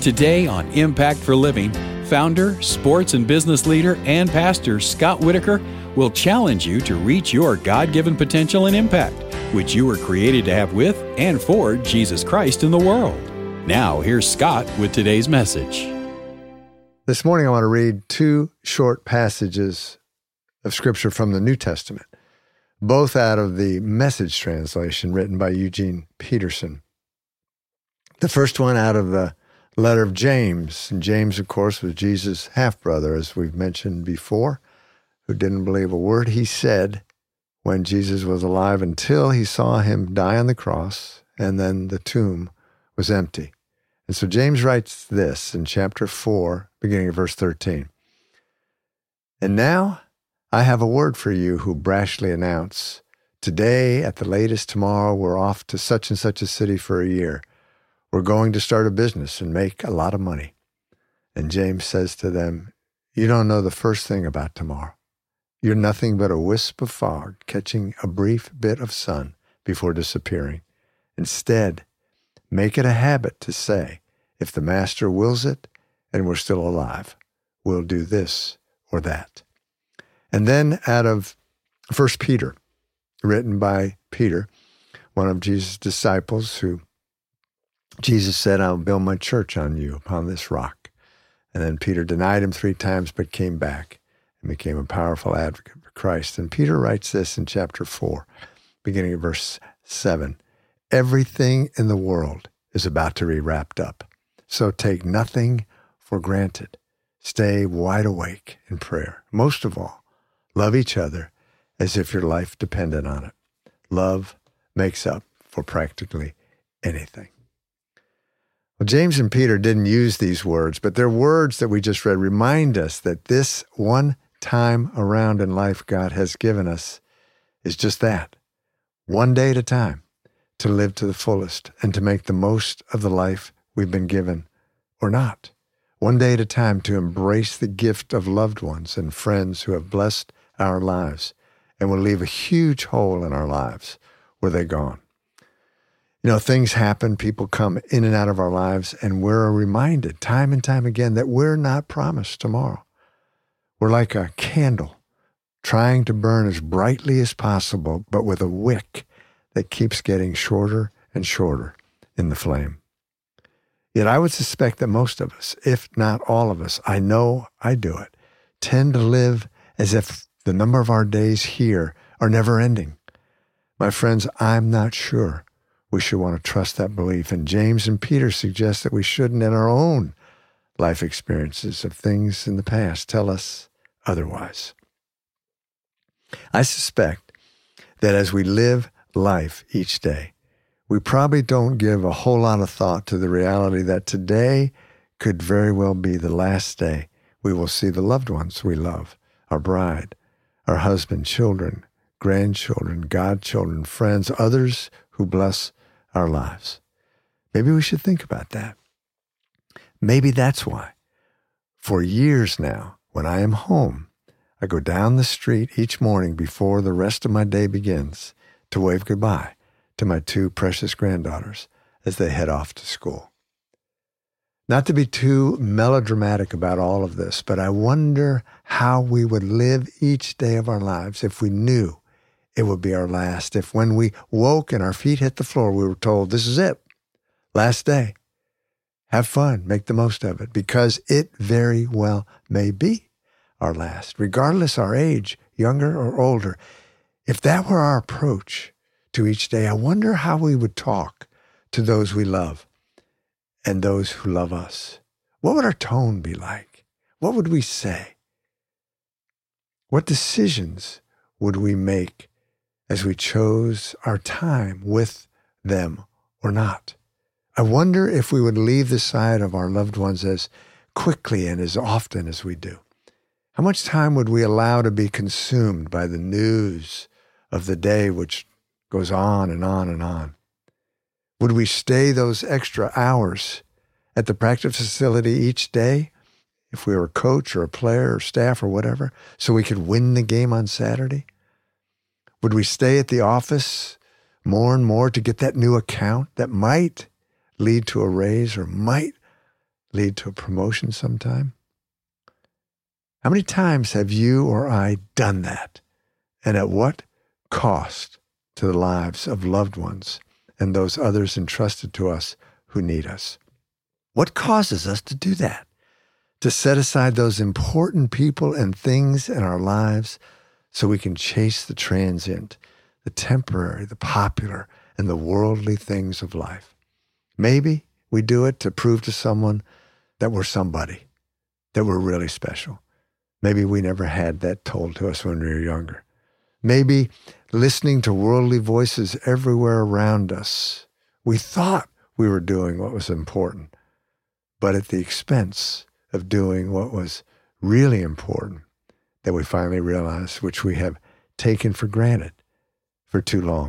Today on Impact for Living, founder, sports and business leader, and pastor Scott Whitaker will challenge you to reach your God-given potential and impact, which you were created to have with and for Jesus Christ in the world. Now, here's Scott with today's message. This morning I want to read two short passages of Scripture from the New Testament, both out of the Message translation written by Eugene Peterson. The first one out of the letter of James. And James, of course, was Jesus' half-brother, as we've mentioned before, who didn't believe a word he said when Jesus was alive until he saw him die on the cross, and then the tomb was empty. And so James writes this in chapter 4, beginning of verse 13. And now I have a word for you who brashly announce, today, at the latest tomorrow, we're off to such and such a city for a year. We're going to start a business and make a lot of money. And James says to them, you don't know the first thing about tomorrow. You're nothing but a wisp of fog catching a brief bit of sun before disappearing. Instead, make it a habit to say, if the Master wills it and we're still alive, we'll do this or that. And then out of 1 Peter, written by Peter, one of Jesus' disciples, who Jesus said, I'll build my church on you, upon this rock. And then Peter denied him 3 times, but came back and became a powerful advocate for Christ. And Peter writes this in chapter 4, beginning of verse 7. Everything in the world is about to be wrapped up. So take nothing for granted. Stay wide awake in prayer. Most of all, love each other as if your life depended on it. Love makes up for practically anything. Well, James and Peter didn't use these words, but their words that we just read remind us that this one time around in life God has given us is just that, one day at a time, to live to the fullest and to make the most of the life we've been given or not. One day at a time to embrace the gift of loved ones and friends who have blessed our lives and will leave a huge hole in our lives where they're gone. You know, things happen, people come in and out of our lives, and we're reminded time and time again that we're not promised tomorrow. We're like a candle trying to burn as brightly as possible, but with a wick that keeps getting shorter and shorter in the flame. Yet I would suspect that most of us, if not all of us, I know I do it, tend to live as if the number of our days here are never ending. My friends, I'm not sure we should want to trust that belief. And James and Peter suggest that we shouldn't, in our own life experiences of things in the past, tell us otherwise. I suspect that as we live life each day, we probably don't give a whole lot of thought to the reality that today could very well be the last day we will see the loved ones we love, our bride, our husband, children, grandchildren, godchildren, friends, others who bless our lives. Maybe we should think about that. Maybe that's why, for years now, when I am home, I go down the street each morning before the rest of my day begins to wave goodbye to my 2 precious granddaughters as they head off to school. Not to be too melodramatic about all of this, but I wonder how we would live each day of our lives if we knew it would be our last. If when we woke and our feet hit the floor, we were told, this is it, last day. Have fun, make the most of it, because it very well may be our last, regardless our age, younger or older. If that were our approach to each day, I wonder how we would talk to those we love and those who love us. What would our tone be like? What would we say? What decisions would we make as we chose our time with them or not? I wonder if we would leave the side of our loved ones as quickly and as often as we do. How much time would we allow to be consumed by the news of the day which goes on and on and on? Would we stay those extra hours at the practice facility each day, if we were a coach or a player or staff or whatever, so we could win the game on Saturday? Would we stay at the office more and more to get that new account that might lead to a raise or might lead to a promotion sometime? How many times have you or I done that? And at what cost to the lives of loved ones and those others entrusted to us who need us? What causes us to do that? To set aside those important people and things in our lives so we can chase the transient, the temporary, the popular, and the worldly things of life. Maybe we do it to prove to someone that we're somebody, that we're really special. Maybe we never had that told to us when we were younger. Maybe listening to worldly voices everywhere around us, we thought we were doing what was important, but at the expense of doing what was really important that we finally realized, which we have taken for granted for too long.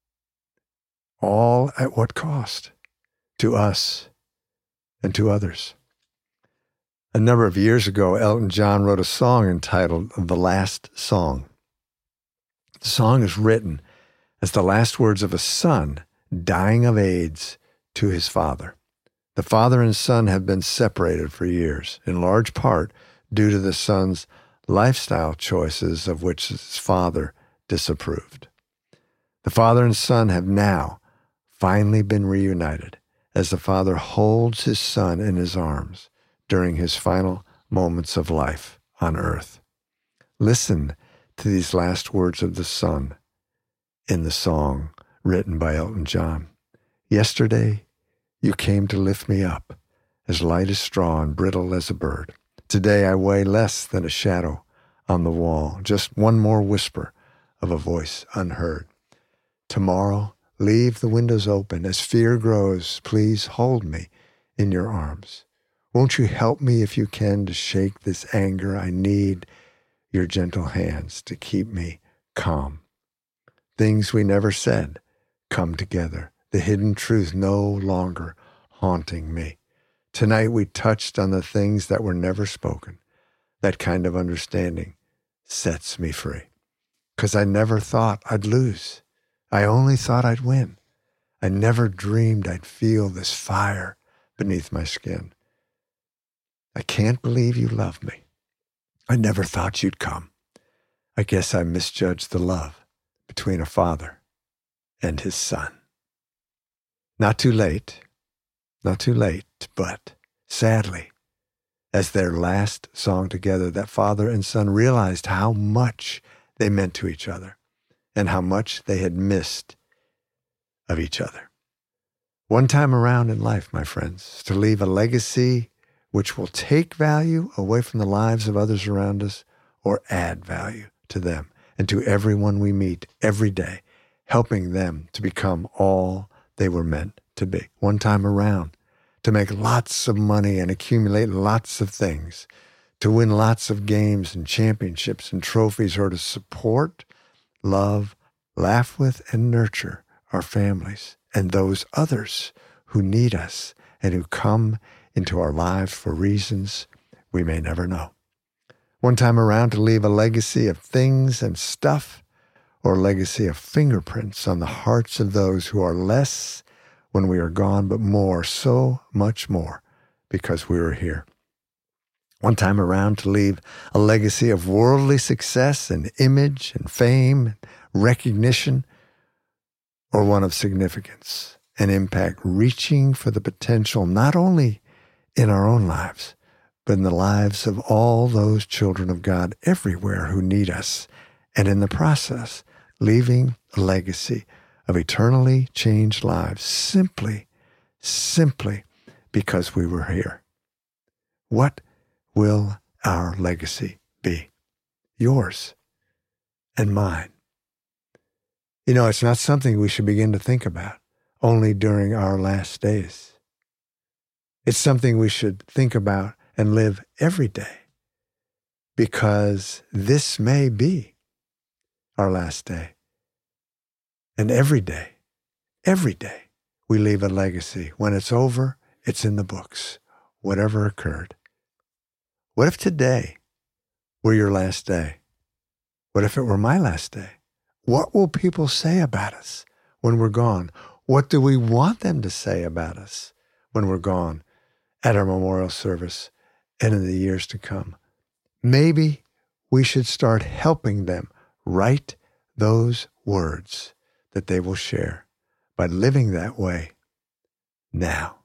All at what cost? To us and to others. A number of years ago, Elton John wrote a song entitled The Last Song. The song is written as the last words of a son dying of AIDS to his father. The father and son have been separated for years, in large part due to the son's lifestyle choices of which his father disapproved. The father and son have now finally been reunited as the father holds his son in his arms during his final moments of life on earth. Listen to these last words of the son in the song written by Elton John. Yesterday, you came to lift me up, as light as straw and brittle as a bird. Today I weigh less than a shadow on the wall, just one more whisper of a voice unheard. Tomorrow, leave the windows open. As fear grows, please hold me in your arms. Won't you help me if you can to shake this anger? I need your gentle hands to keep me calm. Things we never said come together, the hidden truth no longer haunting me. Tonight we touched on the things that were never spoken. That kind of understanding sets me free. 'Cause I never thought I'd lose. I only thought I'd win. I never dreamed I'd feel this fire beneath my skin. I can't believe you love me. I never thought you'd come. I guess I misjudged the love between a father and his son. Not too late, but sadly, as their last song together, that father and son realized how much they meant to each other and how much they had missed of each other. One time around in life, my friends, to leave a legacy which will take value away from the lives of others around us or add value to them and to everyone we meet every day, helping them to become all they were meant to be. One time around, to make lots of money and accumulate lots of things, to win lots of games and championships and trophies, or to support, love, laugh with, and nurture our families and those others who need us and who come into our lives for reasons we may never know. One time around, to leave a legacy of things and stuff, or a legacy of fingerprints on the hearts of those who are less when we are gone, but more, so much more, because we were here. One time around, to leave a legacy of worldly success and image and fame, recognition, or one of significance and impact, reaching for the potential not only in our own lives, but in the lives of all those children of God everywhere who need us, and in the process, leaving a legacy of eternally changed lives simply because we were here. What will our legacy be? Yours and mine. You know, it's not something we should begin to think about only during our last days. It's something we should think about and live every day, because this may be our last day. And every day, we leave a legacy. When it's over, it's in the books, whatever occurred. What if today were your last day? What if it were my last day? What will people say about us when we're gone? What do we want them to say about us when we're gone at our memorial service and in the years to come. Maybe we should start helping them write those words that they will share by living that way now.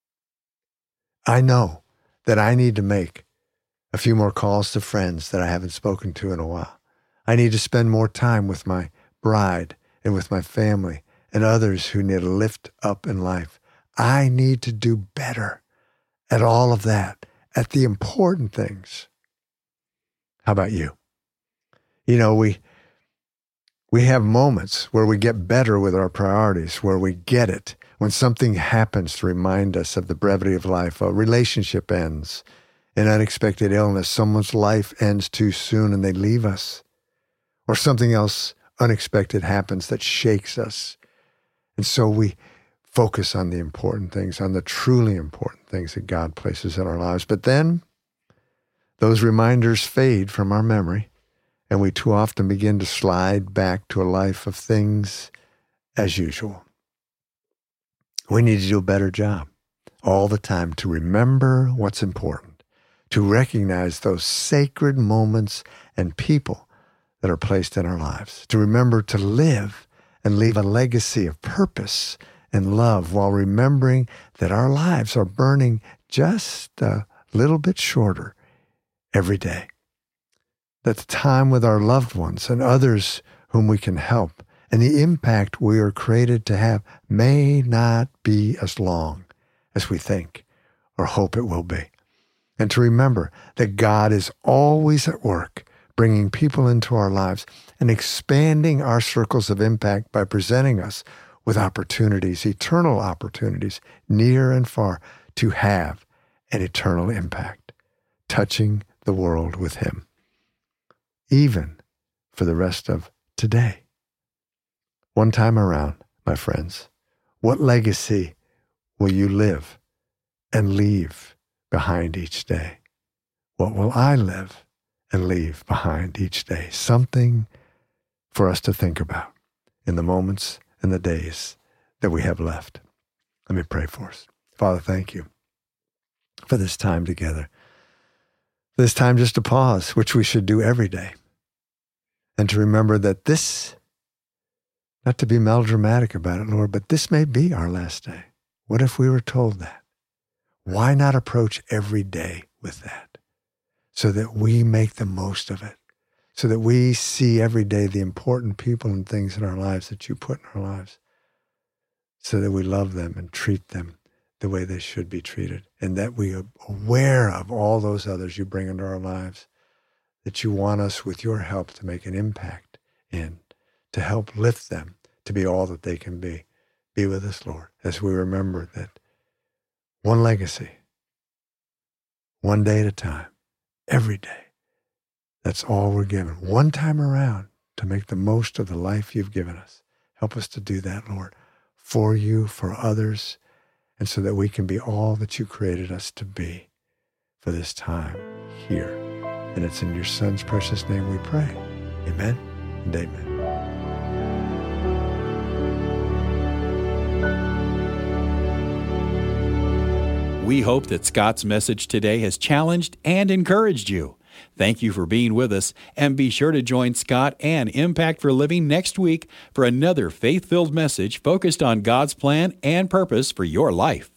I know that I need to make a few more calls to friends that I haven't spoken to in a while. I need to spend more time with my bride and with my family and others who need a lift up in life. I need to do better at all of that, at the important things. How about you? You know, we have moments where we get better with our priorities, where we get it. When something happens to remind us of the brevity of life, a relationship ends, an unexpected illness, someone's life ends too soon and they leave us, or something else unexpected happens that shakes us. And so we focus on the important things, on the truly important things that God places in our lives. But then those reminders fade from our memory, and we too often begin to slide back to a life of things as usual. We need to do a better job all the time to remember what's important, to recognize those sacred moments and people that are placed in our lives, to remember to live and leave a legacy of purpose and love while remembering that our lives are burning just a little bit shorter every day. That the time with our loved ones and others whom we can help and the impact we are created to have may not be as long as we think or hope it will be. And to remember that God is always at work, bringing people into our lives and expanding our circles of impact by presenting us with opportunities, eternal opportunities, near and far, to have an eternal impact, touching the world with Him, even for the rest of today. One time around, my friends, what legacy will you live and leave behind each day? What will I live and leave behind each day? Something for us to think about in the moments and the days that we have left. Let me pray for us. Father, thank you for this time together. This time just to pause, which we should do every day. And to remember that this, not to be melodramatic about it, Lord, but this may be our last day. What if we were told that? Why not approach every day with that so that we make the most of it, so that we see every day the important people and things in our lives that you put in our lives, so that we love them and treat them the way they should be treated, and that we are aware of all those others you bring into our lives, that you want us with your help to make an impact in, to help lift them to be all that they can be. Be with us, Lord, as we remember that one legacy, one day at a time, every day, that's all we're given. One time around to make the most of the life you've given us. Help us to do that, Lord, for you, for others, and so that we can be all that you created us to be for this time here. And it's in your Son's precious name we pray. Amen and amen. We hope that Scott's message today has challenged and encouraged you. Thank you for being with us, and be sure to join Scott and Impact for Living next week for another faith-filled message focused on God's plan and purpose for your life.